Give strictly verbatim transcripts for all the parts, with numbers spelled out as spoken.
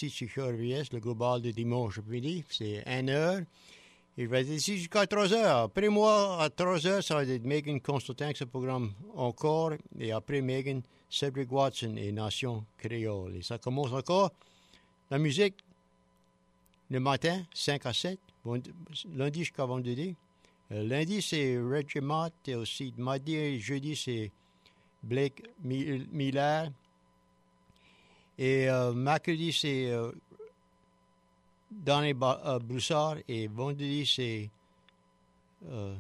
C K R V S, le global de dimanche midi. C'est une heure. Et je vais être ici jusqu'à trois heures. Après moi, à trois heures, ça va être Megan Constantin, ce programme encore. Et après Megan, Cedric Watson et Nation Créole. Et ça commence encore. La musique, le matin, cinq à sept. Lundi jusqu'à vendredi. Euh, lundi, c'est Reggie Mott. Et aussi, mardi et jeudi, c'est Blake Miller. Et euh, mercredi, c'est euh, Danny ba- euh, Broussard. Et vendredi, c'est euh,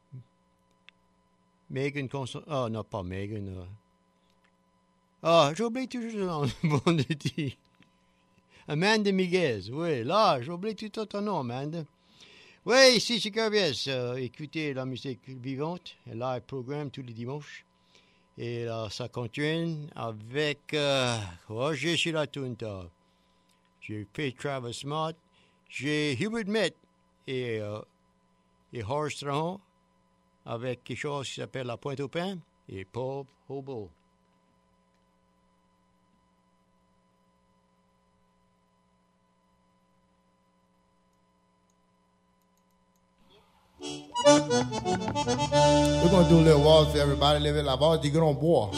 Megan Constant. Ah, non, pas Megan. Euh. Ah, j'oublie toujours le nom vendredi. Amanda Miguez. Oui, là, j'oublie tout ton nom, Amanda. Oui, ici, c'est K V S. Euh, écoutez la musique vivante. Elle a un programme tous les dimanches. Et là, ça continue avec... Euh, oh, j'ai sur la Tunta. J'ai fait Travis Smart. J'ai Hubert Met et, euh, et Horace Strahon avec quelque chose qui s'appelle La Pointe au Pain et Paul Hobo. We're going to do a little waltz for everybody. Live it la valse du Grand Bois.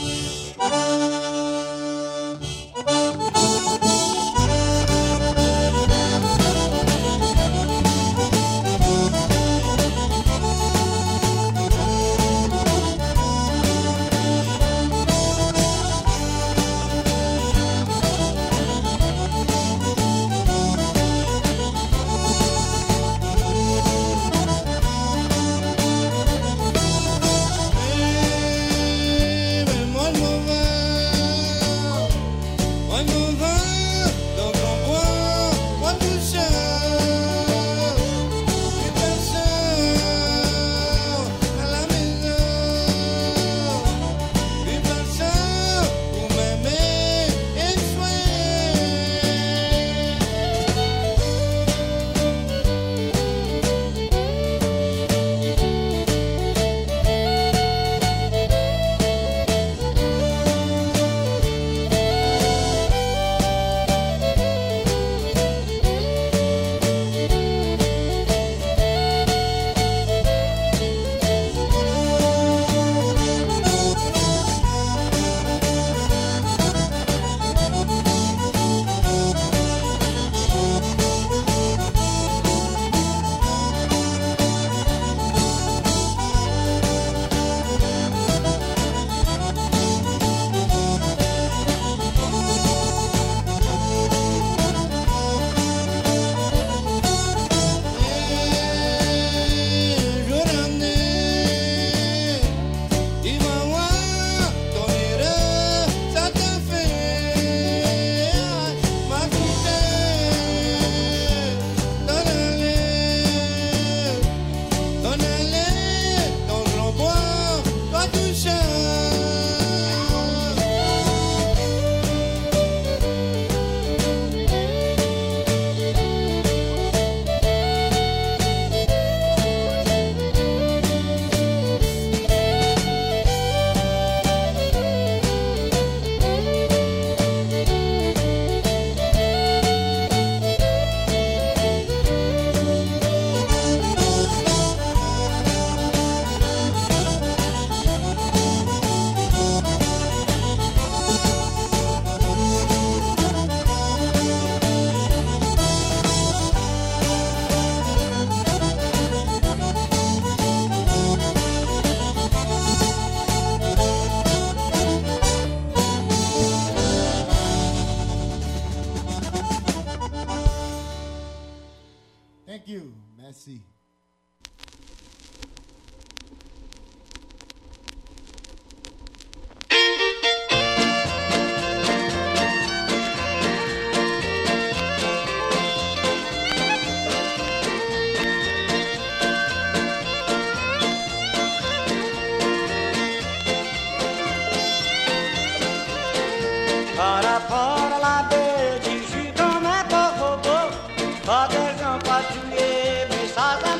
Merci. Para fora lá verde, Chico não é pouco, pode não pode me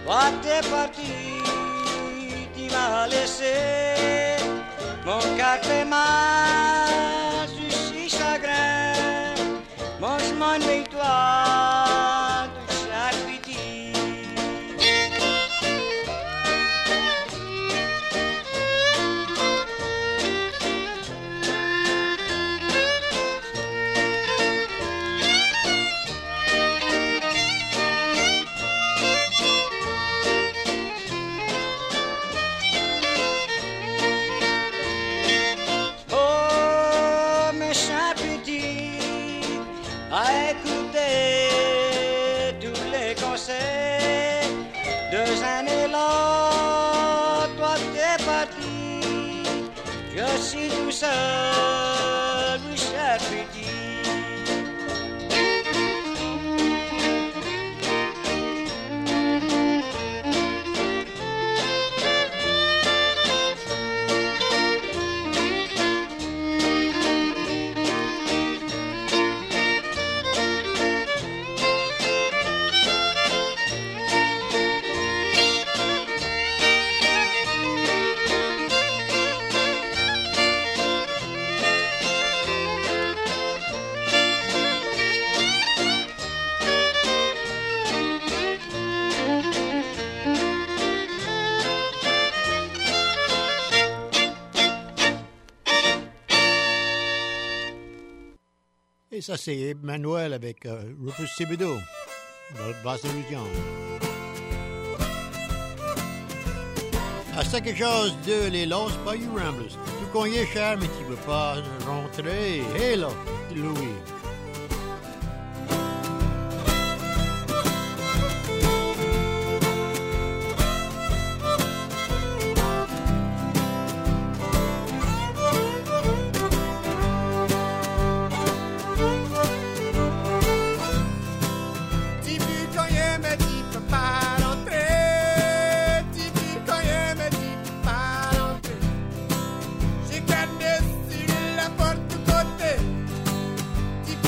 Toi t'es parti, tu m'as laissé. Mon cœur fait mal, je suis chagrin. Moi je m'ennuie toi, de chaque petit. À écouter tous les conseils de un élan, toi t'es parti, je suis tout seul, oui cher petit. Et ça, c'est Emmanuel avec euh, Rufus Thibodeau, dans le basse de Lucian. Ah, c'est quelque chose de les Lost Bayou Ramblers. Tu connais, cher, mais tu ne veux pas rentrer. Hé là, Louis. J'ai gardé sur la porte côté.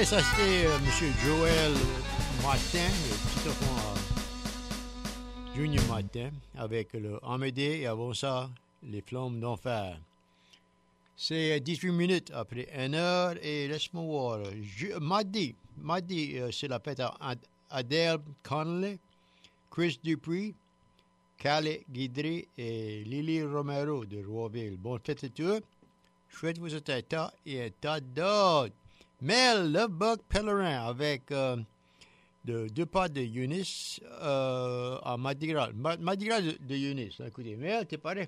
ça, c'était euh, M. Joël Martin, le petit enfant euh, Junior Martin, avec le Amédée, et avant ça, les Flammes d'Enfer. C'est dix-huit minutes après une heure, et laisse-moi voir. Je, mardi, mardi euh, c'est la fête à Adele Connolly, Chris Dupuis, Calais Guidry et Lily Romero de Roiville. Bonne fête à tous. Je souhaite vous êtes un tas et un tas d'autres. Mel, le Bug Pèlerin, avec euh, de, deux pas de Eunice euh, à Mardi Gras. Mardi Gras de, de Eunice. Écoutez, Mel, t'es pareil?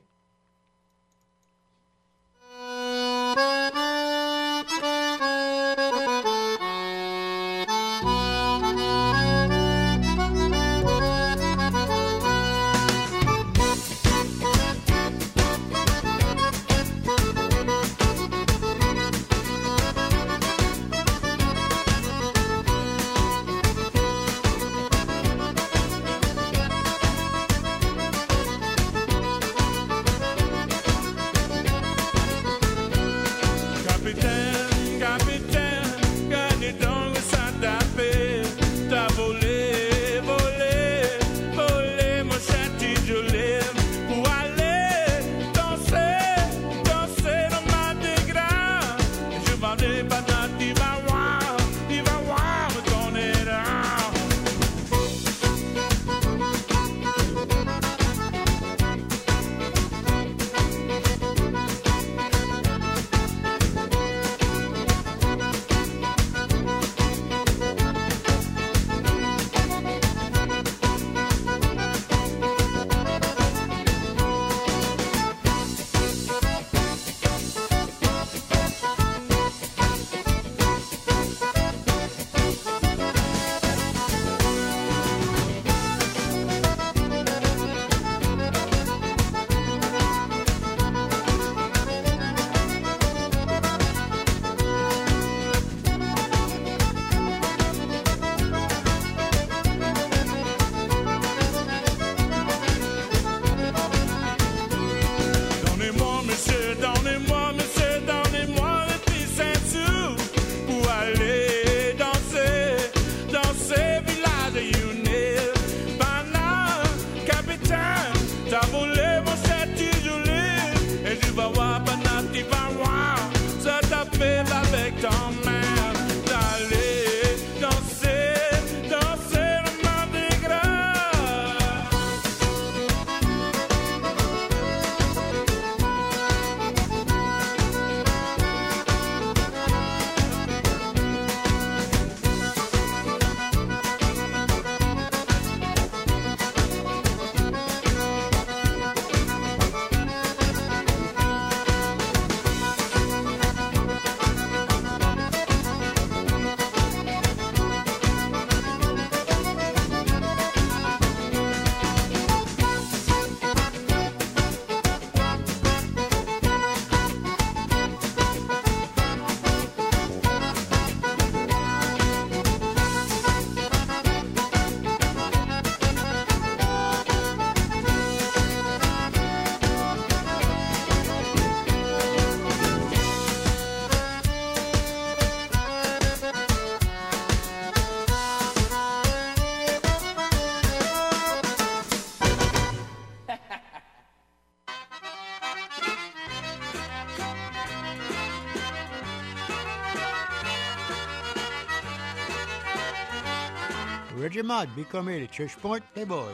Regiment, be committed. Church Point, hey boys.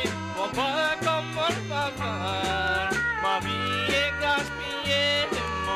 Ma vie est gaspillée,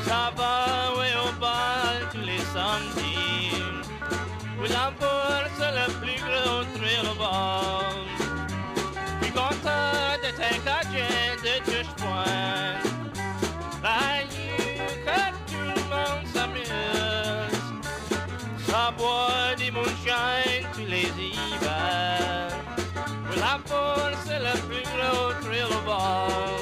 Ça va, oui, au bal tous les samedis. Où la bourse est le plus gros thrill au bal. Puis content de t'engager de touche point. Là, que tout le monde s'amuse. Ça boit du moonshine tous les hivers. Où la bourse est le plus gros thrill au bal.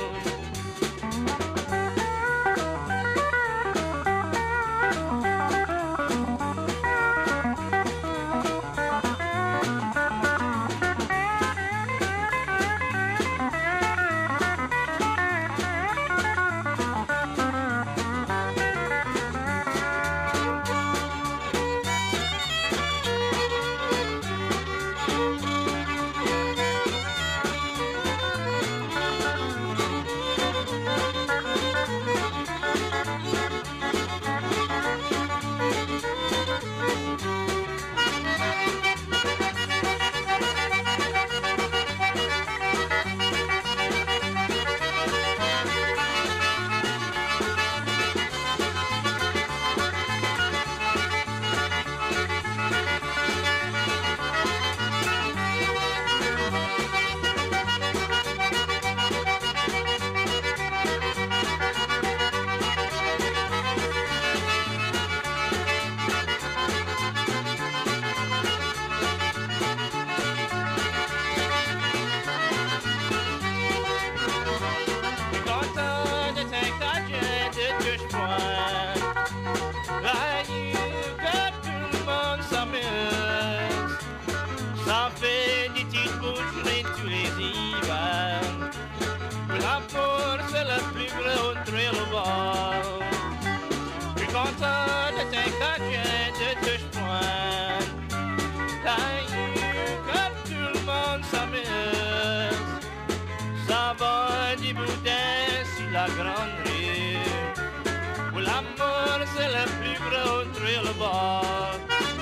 La grande rue où l'amour c'est le plus gros thrill au bord.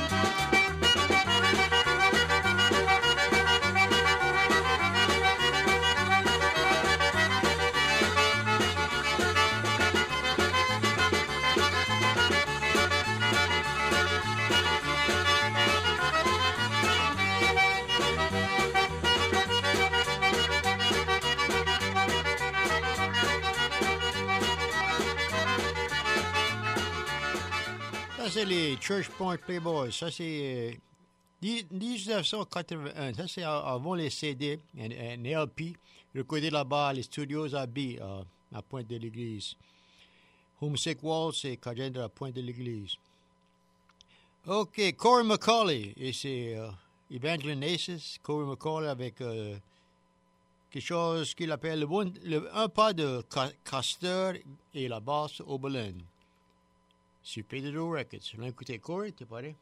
Ça, c'est les Church Point Playboys. Ça, c'est euh, dix-neuf cent quatre-vingt-un. Ça, c'est avant les C D, un, un L P, recordé là-bas, les studios à B, à, à Pointe de l'Église. Homesick Waltz, c'est Cajun de la Pointe de l'Église. OK, Corey McCauley, et c'est euh, Evangeline Aces, Corey McCauley avec euh, quelque chose qu'il appelle le, bon, le, un pas de Castor et la basse Oberlin. Sur Pedro Records. On a écouté Corey, t'es paré?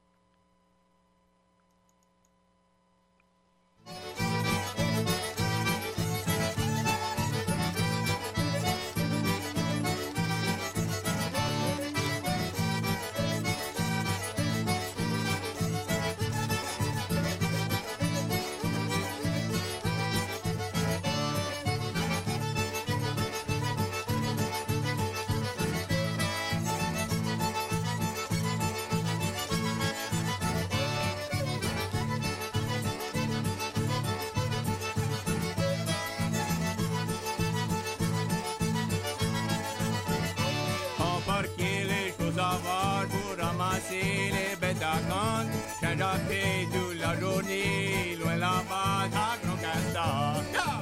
Les bêtes à compte, change à pied toute la journée, loin là-bas à Grand Castor.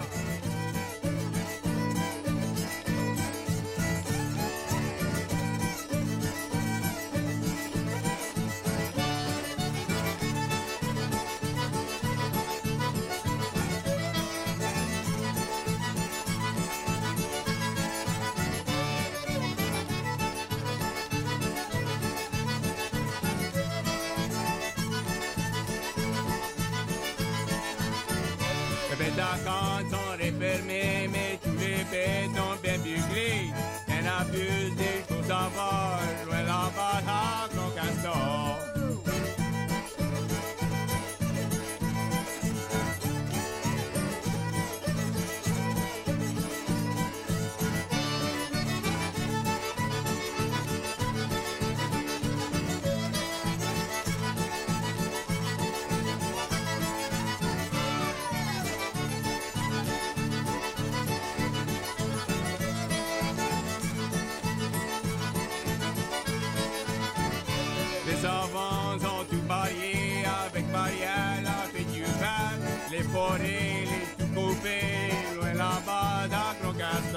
Quand sont refermés, mais tous les bêtes sont bien buglés. Y'en a plus des choses à voir, loin là-bas à Grand Castor. forêt, les tout coupés, loin là-bas dans Gros Castor.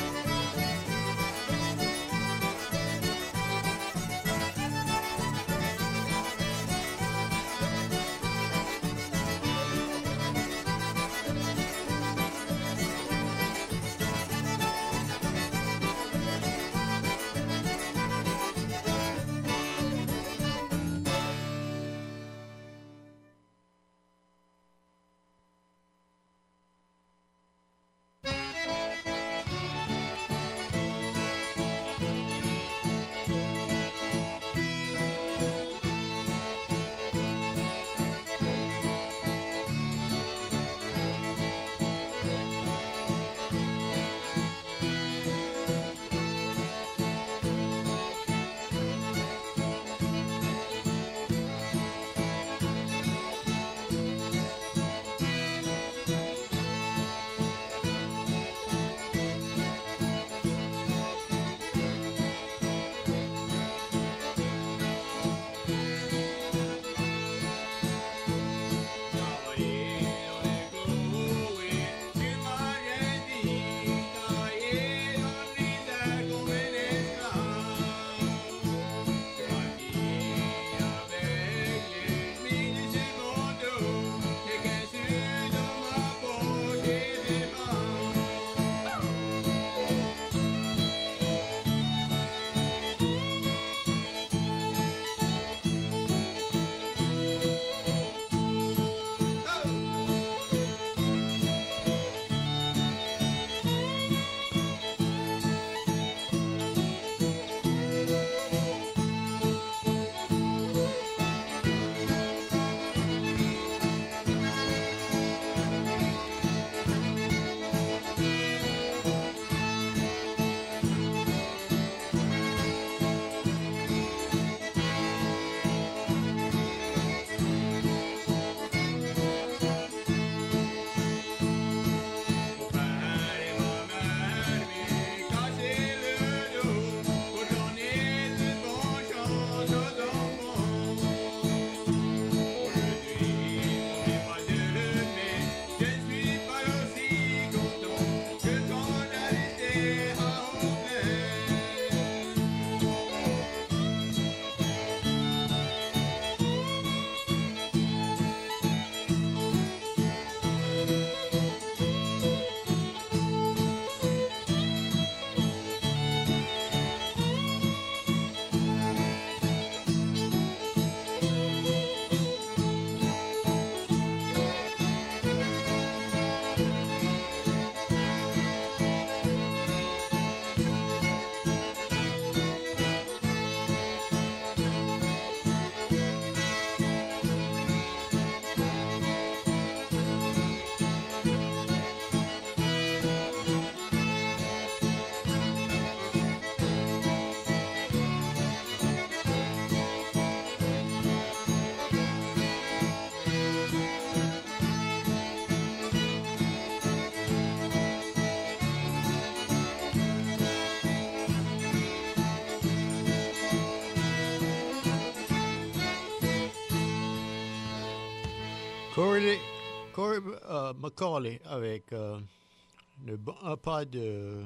Corey, Corey uh, Macaulay avec euh, le, un pas de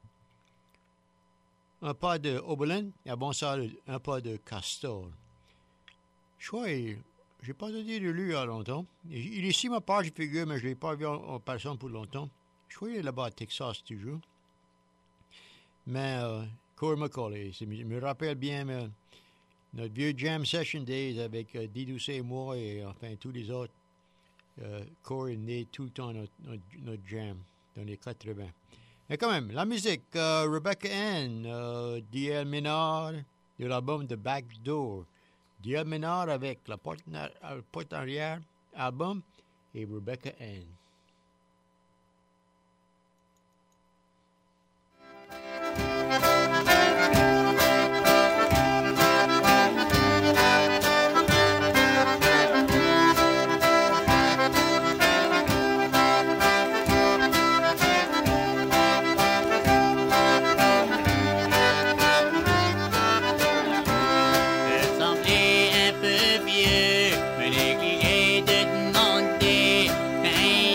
un pas de Oberlin et avant ça un pas de Castor. Je crois que j'ai pas entendu de lui il y a longtemps. Il est ici ma page figure, mais je ne l'ai pas vu en, en personne pour longtemps. Je crois qu'il est là-bas à Texas toujours. Mais euh, Corey Macaulay, je me rappelle bien mais, notre vieux Jam Session Days avec euh, Didou et moi et enfin tous les autres. Euh, Corey est né tout le temps notre, notre, notre jam dans les quatre-vingts. Mais quand même, la musique, euh, Rebecca Ann, euh, D L Ménard, de l'album The Back Door. D L Ménard avec la porte, la porte arrière album et Rebecca Ann. Semblait un peu vieux, mais les clients de demander, quand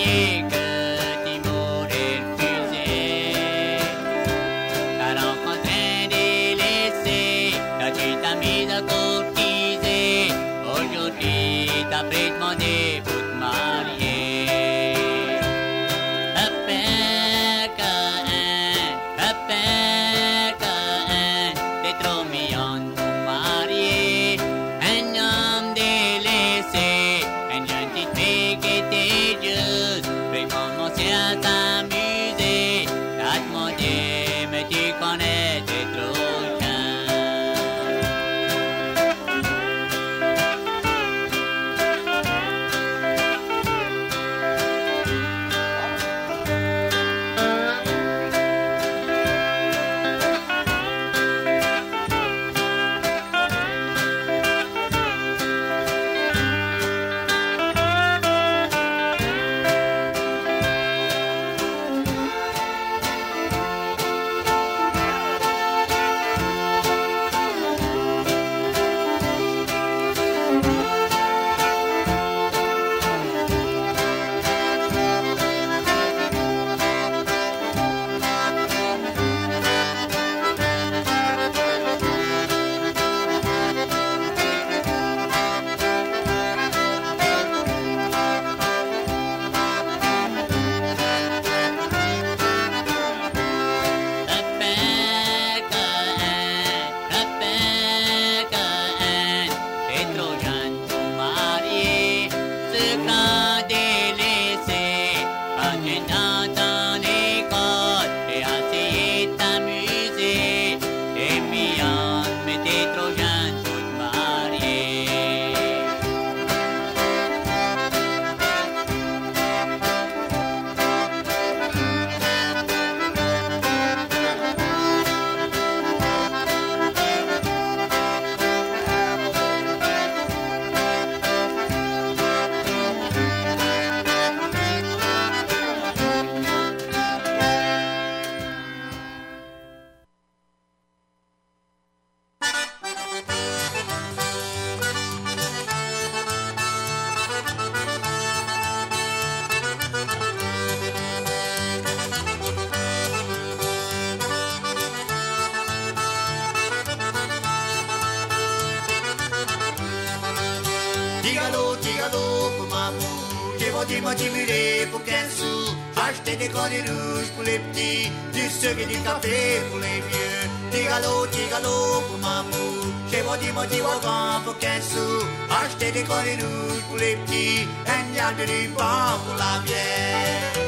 Tigalo, tigalo pour maman. J'ai vendu mon timulé pour quinze sous. Acheté des cornets rouges pour les petits, du sucre et du café pour les vieux. Tigalo, tigalo pour maman. J'ai vendu mon tiwagan pour quinze sous. Acheté des cornets rouges pour les petits, un yard de ruban pour la bière.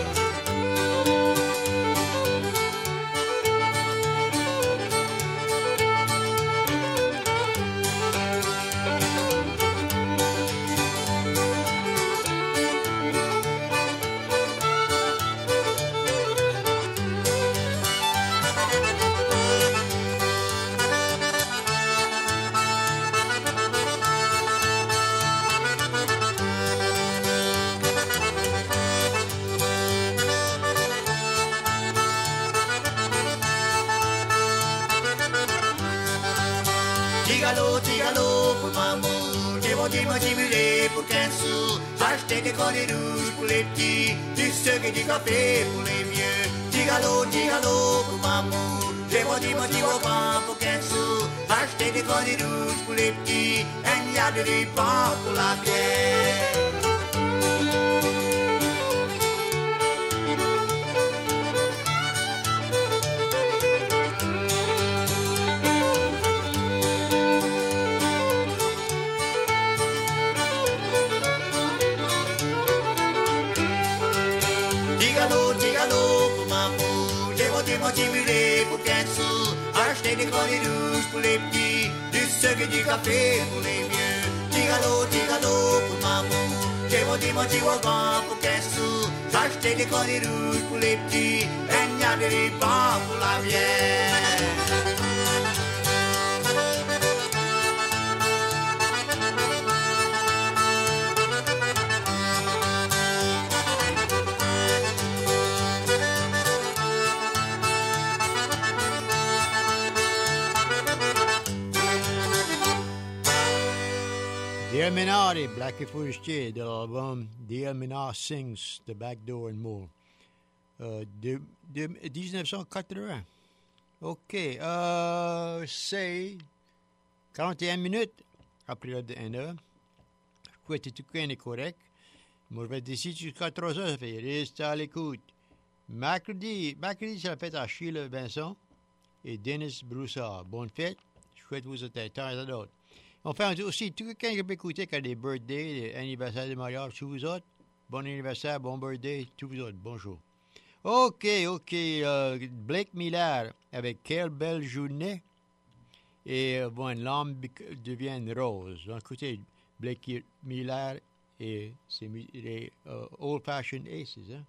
Tigalo, tigalo pour maman. J'ai vendu mon timulé pour quinze sous. Acheté des cornets rouges pour les petits, du sucre et du café pour les vieux. Tigalo, tigalo pour maman. J'ai vendu mon tiwagan pour quinze sous. Acheté des cornets rouges pour les petits, un yard de ruban pour la bière. Tigalo, tigalo pour maman. J'ai vendu mon timulé pour quinze sous. Acheté des cornets rouges pour les petits, du sucre et du café pour les vieux. Tigalo, tigalo pour maman. J'ai vendu mon tiwagan pour quinze sous. Acheté des cornets rouges pour les petits, un yard de ruban pour la bière. Dale Minardi, Blackie Forestier, de l'album Dale Minard Sings The Back Door and More. Euh, de, de dix-neuf cent quatre-vingts. OK. Euh, c'est quarante et une minutes après l'heure de une heure. Je crois que tout est correct. Moi, je vais être ici jusqu'à trois heures. Ça fait reste à l'écoute. Mercredi, mercredi, c'est la fête à Sheila Vincent et Dennis Broussard. Bonne fête. Je souhaite vous être un temps à d'autres. Enfin, aussi, tout quelqu'un qui peut écouter qui a des birthdays, des anniversaires de mariage, tous vous autres, bon anniversaire, bon birthday, tous vous autres, bonjour. OK, OK, euh, Blake Miller avec Quelle belle journée et euh, bon, l'âme devient rose. Donc, écoutez, Blake Miller et c'est les uh, Old Fashioned Aces, hein?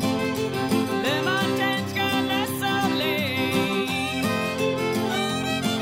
Le matin quand le soleil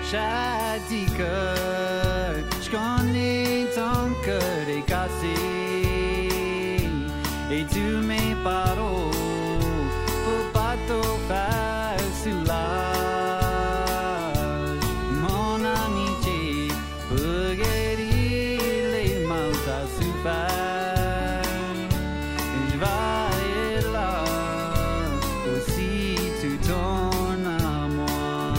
Châtie cœur, je connais ton cœur est cassé et tous mes paroles pour pas te faire soulage. Mon amitié peut guérir les maux à souffrir. Je vais être là aussi tout ton amour.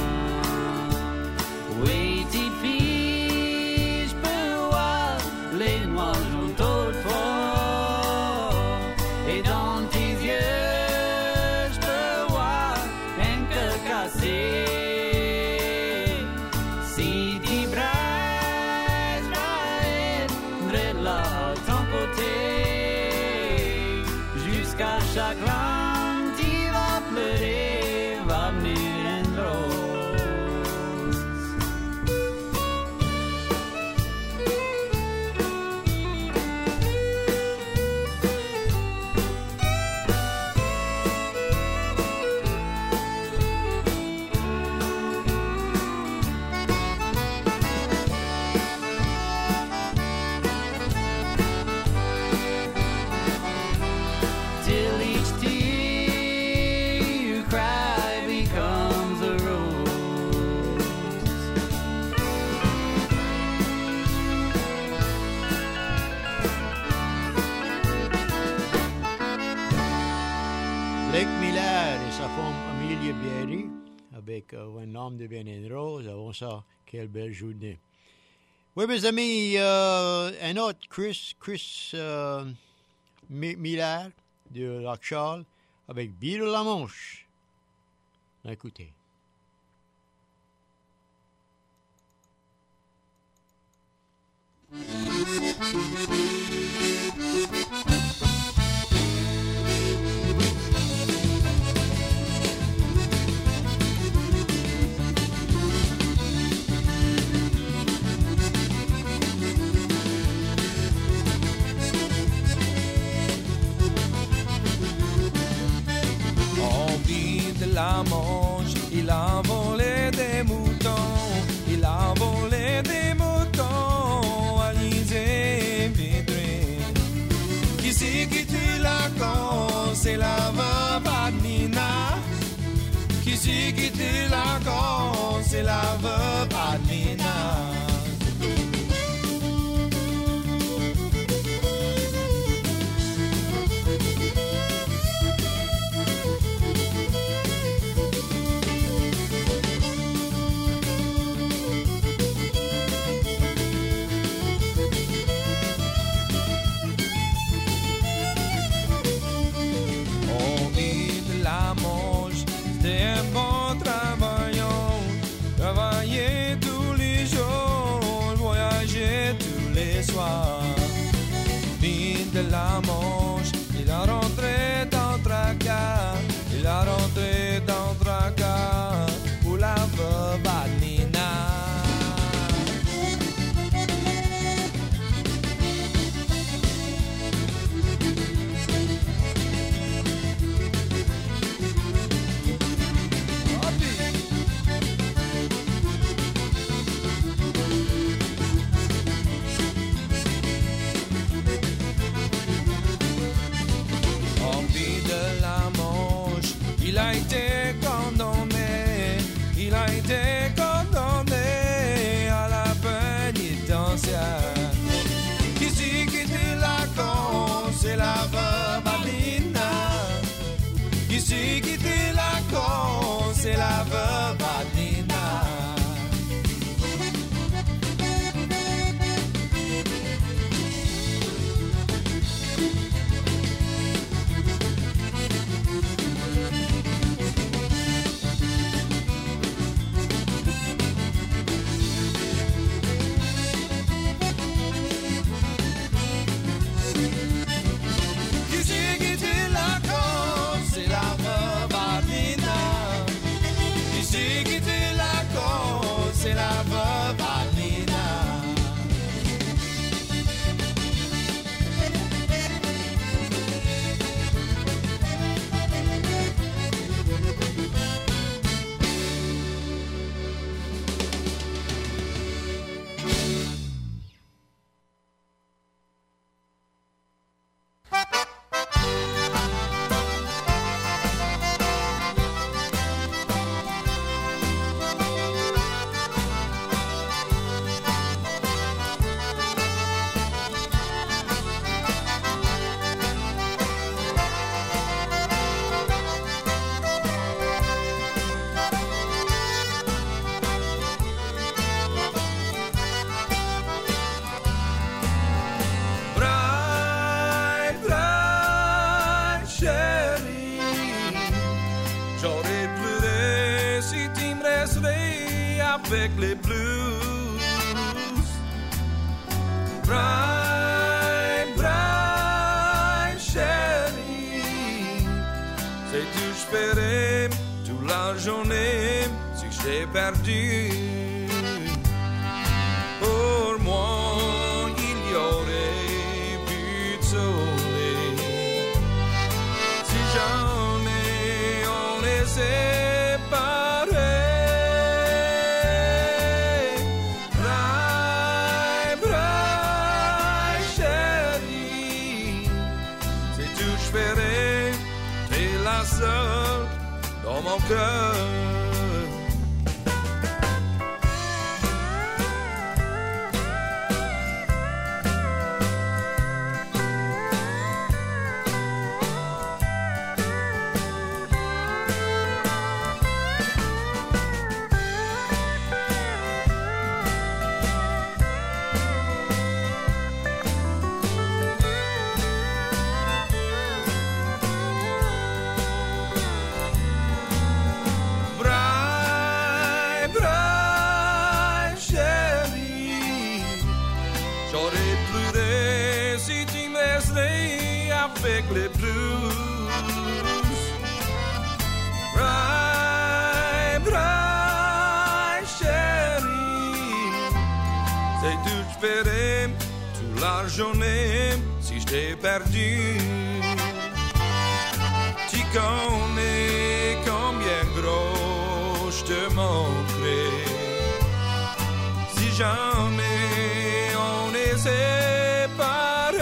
Oui, petite fille, je peux voir les noirs juntent autrefois. Et dans tes yeux, je peux voir un cœur cassé. Si tu braises, je vais être là à ton côté. Jusqu'à chaque larme, tu vas pleurer, va venir une rose. Till each tear you cry becomes a rose. Blake Miller et sa femme Amelia Berry avec euh, Un homme devient une rose. Avant ça, quelle belle journée. Oui, mes amis, euh, un autre, Chris, Chris euh, Mi- Miller de Lac Charles avec Bill la Manche. Écoutez. En ville de la Manche, il a volé des moutons, il a volé des moutons, alisés, Védré. Qui c'est qui tue la con, c'est la veuve Adelina. Qui c'est qui tue la con, c'est la veuve Adelina. On vit de la Manche, c'était un bon travaillant. Travailler tous les jours, voyager tous les soirs. Vit de la Manche, il a rentré dans Tracas, il a rentré dans Tracas pour la veuve Adelina. En vie de la Manche, il a été condamné, il a été condamné à la pénitentiaire. Qui c'est qui tue la con, c'est la veuve Adelina. Qui c'est qui tue la con, c'est la veuve Adelina. Qui c'est qui tue la con, c'est la veuve Adelina. Qui c'est qui tue la con, c'est la veuve Adelina. laisserai avec les blues. Braille, braille, chérie, sais-tu, je ferai toute la journée si je t'ai perdu. Pour moi, il y aurait plus de soleil si jamais on est séparés. Braille, braille, chérie, sais-tu, je ferai, t'es la seule dans mon cœur. Avec les blues. Braille, braille, chérie, sais-tu, je ferai toute la journée si je t'ai perdu. Tu connais combien gros je te manquerai si jamais on est séparés.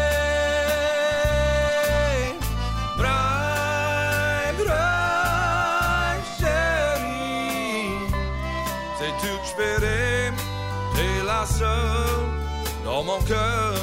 T'es la seule dans mon cœur.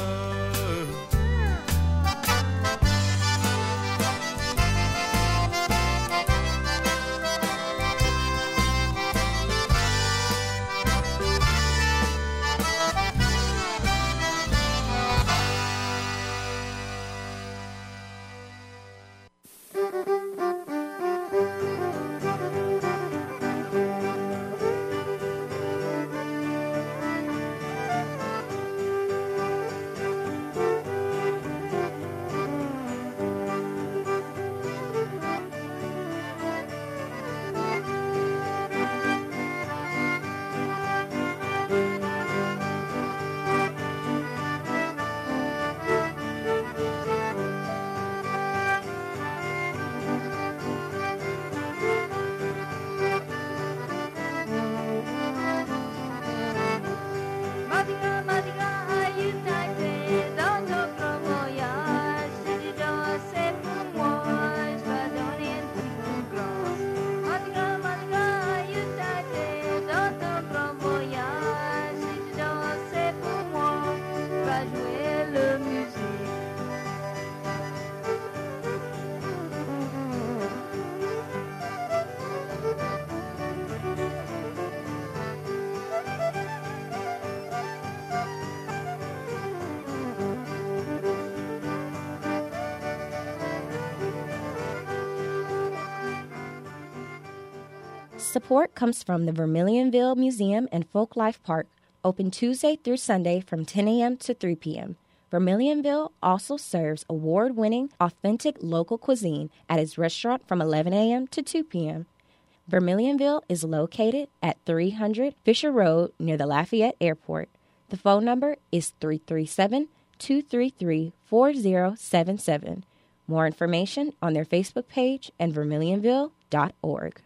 Support comes from the Vermilionville Museum and Folklife Park, open Tuesday through Sunday from ten a.m. to three p.m. Vermilionville also serves award-winning, authentic local cuisine at its restaurant from eleven a.m. to two p.m. Vermilionville is located at three hundred Fisher Road near the Lafayette Airport. The phone number is three three seven, two three three, four zero seven seven. More information on their Facebook page and vermilionville dot org.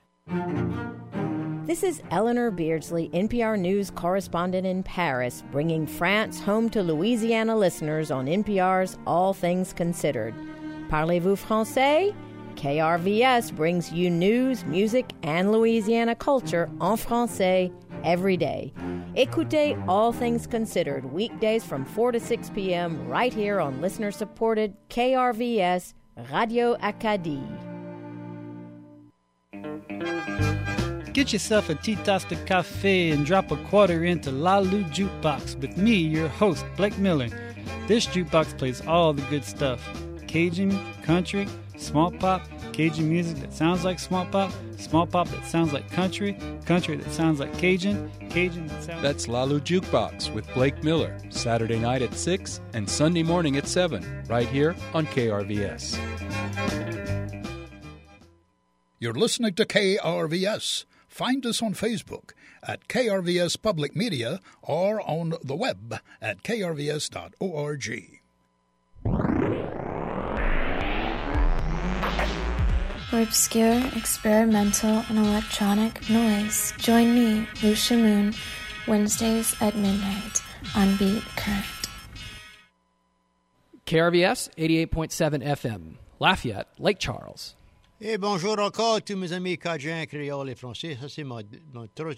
This is Eleanor Beardsley, N P R News correspondent in Paris, bringing France home to Louisiana listeners on N P R's All Things Considered. Parlez-vous français? K R V S brings you news, music, and Louisiana culture en français every day. Écoutez All Things Considered weekdays from four to six p.m. right here on listener-supported K R V S Radio Acadie. Get yourself a tea taste cafe and drop a quarter into La Lou Jukebox with me, your host, Blake Miller. This jukebox plays all the good stuff. Cajun, country, small pop, Cajun music that sounds like small pop, small pop that sounds like country, country that sounds like Cajun, Cajun that sounds... That's Lalu Jukebox with Blake Miller, Saturday night at six and Sunday morning at seven, right here on K R V S. You're listening to K R V S. Find us on Facebook at K R V S Public Media or on the web at k r v s dot org. For obscure, experimental, and electronic noise, join me, Lucia Moon, Wednesdays at midnight on Beat Current. K R V S eighty-eight point seven F M, Lafayette, Lake Charles. Et bonjour encore tous mes amis Cajuns, créoles et français. Ça, c'est mon, mon